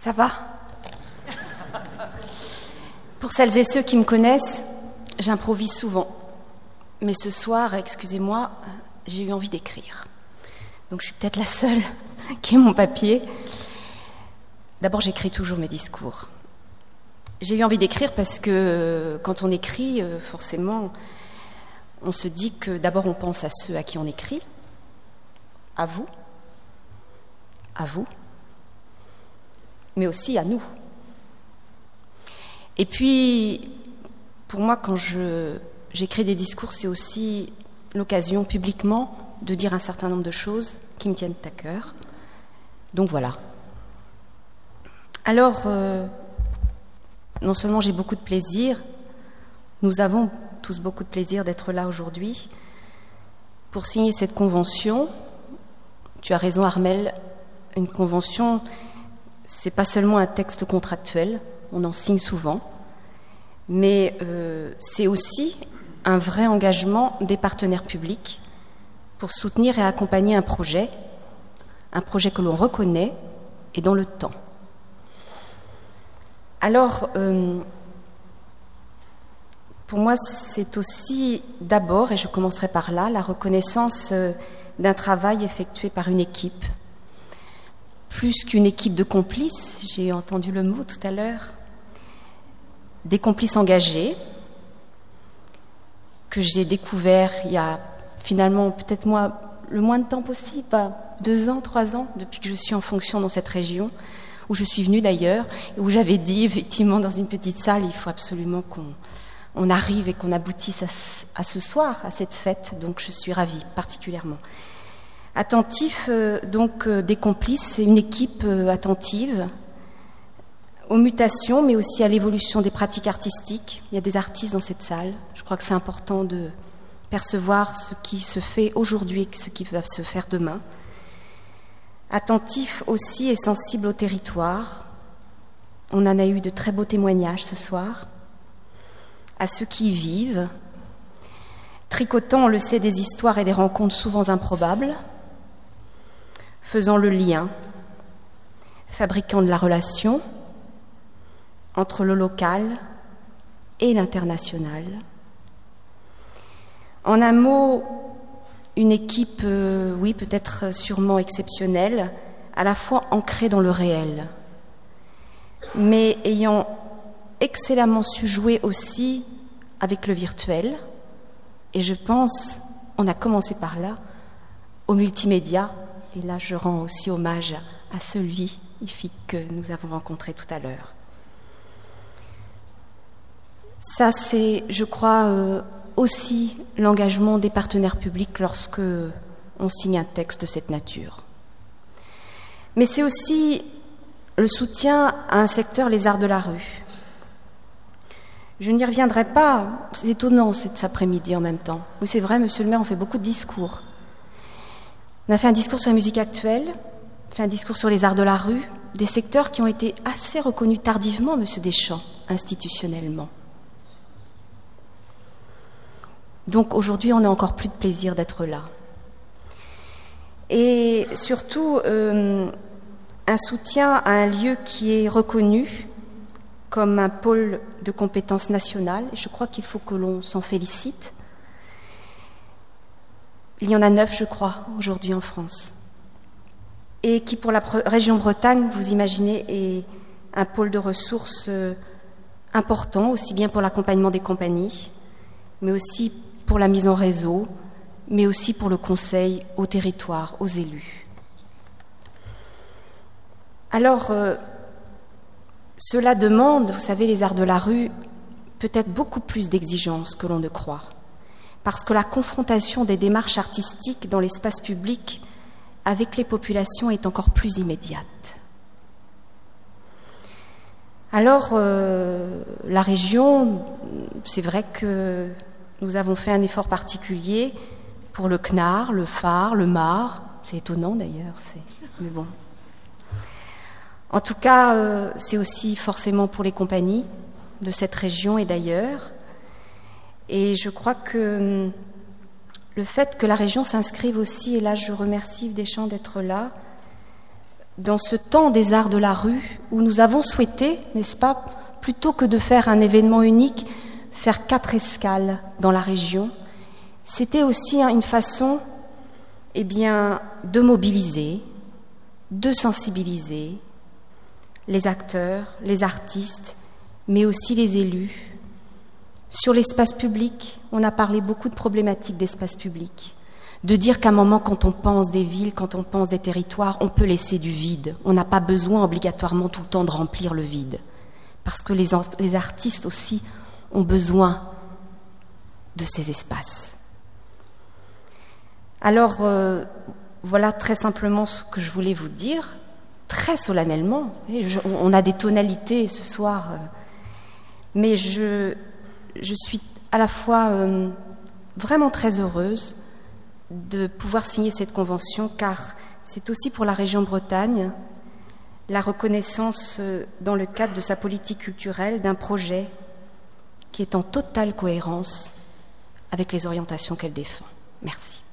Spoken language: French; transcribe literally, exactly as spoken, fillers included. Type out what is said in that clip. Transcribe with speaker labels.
Speaker 1: Ça va? Pour celles et ceux qui me connaissent, j'improvise souvent. Mais ce soir, excusez-moi, j'ai eu envie d'écrire. Donc je suis peut-être la seule qui ait mon papier. D'abord, j'écris toujours mes discours. J'ai eu envie d'écrire parce que quand on écrit, forcément, on se dit que d'abord on pense à ceux à qui on écrit, à vous, à vous, mais aussi à nous. Et puis, pour moi, quand je, j'écris des discours, c'est aussi l'occasion publiquement de dire un certain nombre de choses qui me tiennent à cœur. Donc voilà. Alors, euh, non seulement j'ai beaucoup de plaisir, nous avons tous beaucoup de plaisir d'être là aujourd'hui pour signer cette convention. Tu as raison, Armelle, une convention, c'est pas seulement un texte contractuel, on en signe souvent, mais euh, c'est aussi un vrai engagement des partenaires publics pour soutenir et accompagner un projet, un projet que l'on reconnaît et dans le temps. Alors, euh, pour moi, c'est aussi d'abord, et je commencerai par là, la reconnaissance euh, d'un travail effectué par une équipe. Plus qu'une équipe de complices, j'ai entendu le mot tout à l'heure, des complices engagés que j'ai découverts il y a finalement peut-être moi le moins de temps possible, pas deux ans, trois ans, depuis que je suis en fonction dans cette région, où je suis venue d'ailleurs, et où j'avais dit effectivement dans une petite salle, il faut absolument qu'on on arrive et qu'on aboutisse à, à ce soir, à cette fête, donc je suis ravie particulièrement. Attentif, euh, donc euh, des complices, c'est une équipe euh, attentive aux mutations, mais aussi à l'évolution des pratiques artistiques. Il y a des artistes dans cette salle. Je crois que c'est important de percevoir ce qui se fait aujourd'hui et ce qui va se faire demain. Attentif aussi et sensible au territoire. On en a eu de très beaux témoignages ce soir. À ceux qui y vivent. Tricotant, on le sait, des histoires et des rencontres souvent improbables. Faisant le lien. Fabriquant de la relation entre le local et l'international. En un mot, une équipe, euh, oui, peut-être sûrement exceptionnelle, à la fois ancrée dans le réel, mais ayant excellemment su jouer aussi avec le virtuel. Et je pense, on a commencé par là, au multimédia, et là je rends aussi hommage à celui que nous avons rencontré tout à l'heure. Ça, c'est, je crois, euh, aussi l'engagement des partenaires publics lorsque on signe un texte de cette nature. Mais c'est aussi le soutien à un secteur, les arts de la rue. Je n'y reviendrai pas, c'est étonnant cet après-midi en même temps. Oui, c'est vrai, monsieur le maire, on fait beaucoup de discours. On a fait un discours sur la musique actuelle, on a fait un discours sur les arts de la rue, des secteurs qui ont été assez reconnus tardivement, monsieur Deschamps, institutionnellement. Donc aujourd'hui, on a encore plus de plaisir d'être là. Et surtout, euh, un soutien à un lieu qui est reconnu comme un pôle de compétences nationales. Et je crois qu'il faut que l'on s'en félicite. Il y en a neuf, je crois, aujourd'hui en France. Et qui, pour la région Bretagne, vous imaginez, est un pôle de ressources euh, important, aussi bien pour l'accompagnement des compagnies, mais aussi pour la mise en réseau, mais aussi pour le conseil au territoire, aux élus. Alors, euh, cela demande, vous savez, les arts de la rue, peut-être beaucoup plus d'exigences que l'on ne croit, parce que la confrontation des démarches artistiques dans l'espace public avec les populations est encore plus immédiate. Alors, euh, la région, c'est vrai que nous avons fait un effort particulier pour le C N A R, le phare, le M A R. C'est étonnant d'ailleurs, c'est... mais bon. En tout cas, euh, c'est aussi forcément pour les compagnies de cette région et d'ailleurs. Et je crois que le fait que la région s'inscrive aussi, et là je remercie Yves Deschamps d'être là, dans ce temps des arts de la rue où nous avons souhaité, n'est-ce pas, plutôt que de faire un événement unique, faire quatre escales dans la région, c'était aussi une façon, eh bien, de mobiliser, de sensibiliser les acteurs, les artistes, mais aussi les élus. Sur l'espace public, on a parlé beaucoup de problématiques d'espace public. De dire qu'à un moment, quand on pense des villes, quand on pense des territoires, on peut laisser du vide. On n'a pas besoin obligatoirement tout le temps de remplir le vide. Parce que les, les artistes aussi ont besoin de ces espaces. Alors, euh, voilà très simplement ce que je voulais vous dire, très solennellement. Et je, on a des tonalités ce soir, euh, mais je, je suis à la fois euh, vraiment très heureuse de pouvoir signer cette convention, car c'est aussi pour la région Bretagne la reconnaissance dans le cadre de sa politique culturelle d'un projet qui est en totale cohérence avec les orientations qu'elle défend. Merci.